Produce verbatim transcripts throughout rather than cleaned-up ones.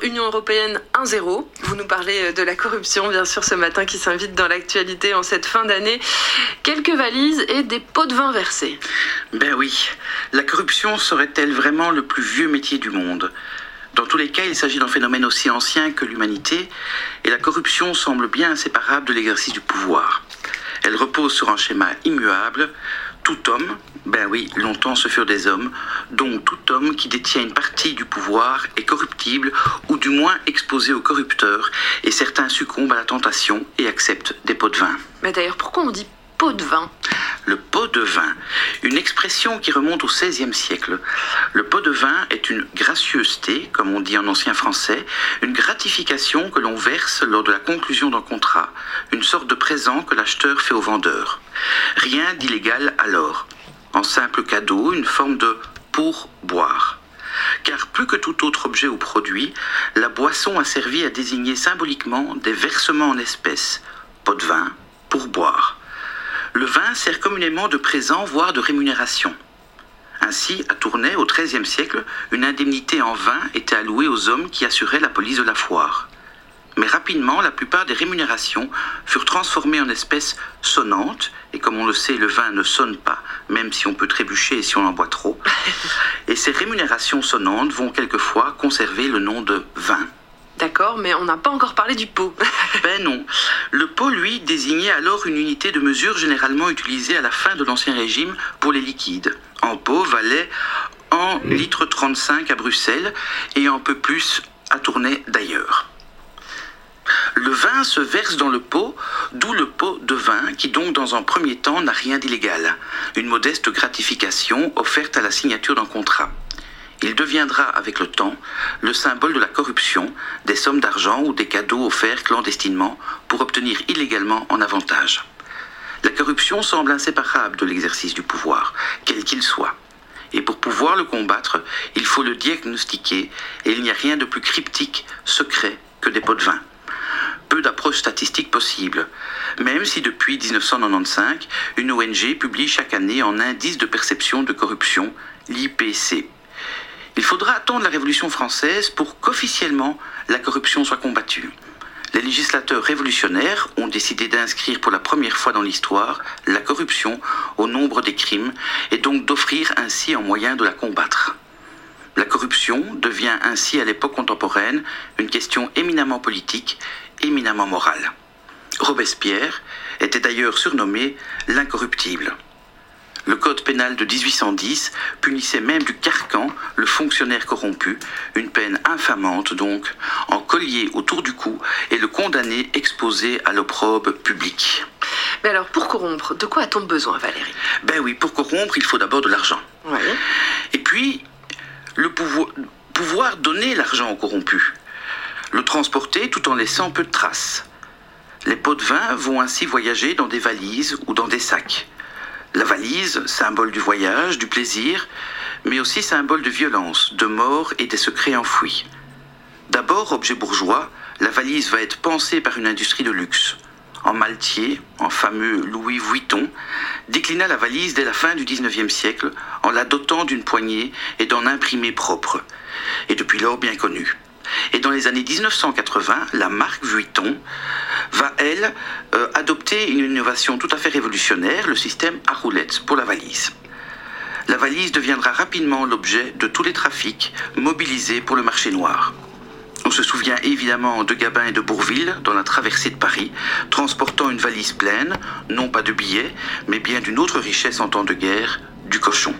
Union européenne un zéro. Vous nous parlez de la corruption, bien sûr, ce matin qui s'invite dans l'actualité en cette fin d'année. Quelques valises et des pots de vin versés. Ben oui, la corruption serait-elle vraiment le plus vieux métier du monde ? Dans tous les cas, il s'agit d'un phénomène aussi ancien que l'humanité, et la corruption semble bien inséparable de l'exercice du pouvoir. Elle repose sur un schéma immuable. Tout homme, ben oui, longtemps ce furent des hommes, donc tout homme qui détient une partie du pouvoir est corruptible, ou du moins exposé aux corrupteurs, et certains succombent à la tentation et acceptent des pots de vin. Mais d'ailleurs, pourquoi on dit pot de vin ? Le pot de vin, une expression qui remonte au seizième siècle. Le pot de vin est une gracieuseté, comme on dit en ancien français, une gratification que l'on verse lors de la conclusion d'un contrat, une sorte de présent que l'acheteur fait au vendeur. Rien d'illégal alors. En simple cadeau, une forme de pourboire. Car plus que tout autre objet ou produit, la boisson a servi à désigner symboliquement des versements en espèces. Pot de vin, pourboire. Le vin sert communément de présent, voire de rémunération. Ainsi, à Tournai, au treizième siècle, une indemnité en vin était allouée aux hommes qui assuraient la police de la foire. Mais rapidement, la plupart des rémunérations furent transformées en espèces sonnantes, et comme on le sait, le vin ne sonne pas, même si on peut trébucher et si on en boit trop. Et ces rémunérations sonnantes vont quelquefois conserver le nom de vin. D'accord, mais on n'a pas encore parlé du pot. Ben non. Le pot, lui, désignait alors une unité de mesure généralement utilisée à la fin de l'Ancien Régime pour les liquides. En pot valait un litre trente-cinq à Bruxelles et un peu plus à Tournai d'ailleurs. Le vin se verse dans le pot, d'où le pot de vin qui donc dans un premier temps n'a rien d'illégal. Une modeste gratification offerte à la signature d'un contrat. Il deviendra avec le temps le symbole de la corruption, des sommes d'argent ou des cadeaux offerts clandestinement pour obtenir illégalement un avantage. La corruption semble inséparable de l'exercice du pouvoir, quel qu'il soit. Et pour pouvoir le combattre, il faut le diagnostiquer et il n'y a rien de plus cryptique, secret que des pots de vin. Peu d'approches statistiques possibles, même si depuis dix-neuf cent quatre-vingt-quinze, une O N G publie chaque année un indice de perception de corruption, l'I P C. Il faudra attendre la Révolution française pour qu'officiellement la corruption soit combattue. Les législateurs révolutionnaires ont décidé d'inscrire pour la première fois dans l'histoire la corruption au nombre des crimes et donc d'offrir ainsi un moyen de la combattre. La corruption devient ainsi à l'époque contemporaine une question éminemment politique, éminemment morale. Robespierre était d'ailleurs surnommé l'incorruptible. Le code pénal de dix-huit cent dix punissait même du carcan le fonctionnaire corrompu, une peine infamante donc, en collier autour du cou et le condamné exposé à l'opprobre public. Mais alors, pour corrompre, de quoi a-t-on besoin, Valérie ? Ben oui, pour corrompre, il faut d'abord de l'argent. Oui. Et puis, le pouvoir, pouvoir donner l'argent au corrompu. Le transporter tout en laissant peu de traces. Les pots de vin vont ainsi voyager dans des valises ou dans des sacs. La valise, symbole du voyage, du plaisir, mais aussi symbole de violence, de mort et des secrets enfouis. D'abord, objet bourgeois, la valise va être pensée par une industrie de luxe. En Maltier, en fameux Louis Vuitton, déclina la valise dès la fin du dix-neuvième siècle en la dotant d'une poignée et d'un imprimé propre, et depuis lors bien connue. Et dans les années dix-neuf cent quatre-vingts, la marque Vuitton va, elle, euh, adopter une innovation tout à fait révolutionnaire, le système à roulettes pour la valise. La valise deviendra rapidement l'objet de tous les trafics mobilisés pour le marché noir. On se souvient évidemment de Gabin et de Bourville dans la traversée de Paris, transportant une valise pleine, non pas de billets, mais bien d'une autre richesse en temps de guerre, du cochon.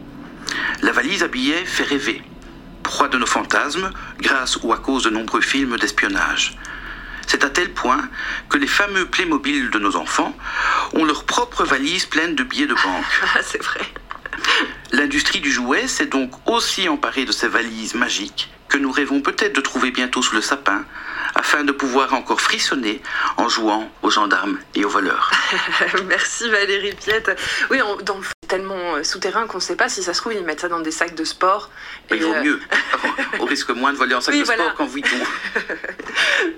La valise à billets fait rêver, proie de nos fantasmes, grâce ou à cause de nombreux films d'espionnage. C'est à tel point que les fameux Playmobil de nos enfants ont leur propre valise pleine de billets de banque. Ah, c'est vrai. L'industrie du jouet s'est donc aussi emparée de ces valises magiques que nous rêvons peut-être de trouver bientôt sous le sapin, afin de pouvoir encore frissonner en jouant aux gendarmes et aux voleurs. Merci Valérie Piette. Oui, on, dans le fond, tellement souterrain qu'on ne sait pas si ça se trouve, ils mettent ça dans des sacs de sport. Et il vaut euh... mieux. On risque moins de voler en sac oui, de voilà. sport qu'en Vuitton.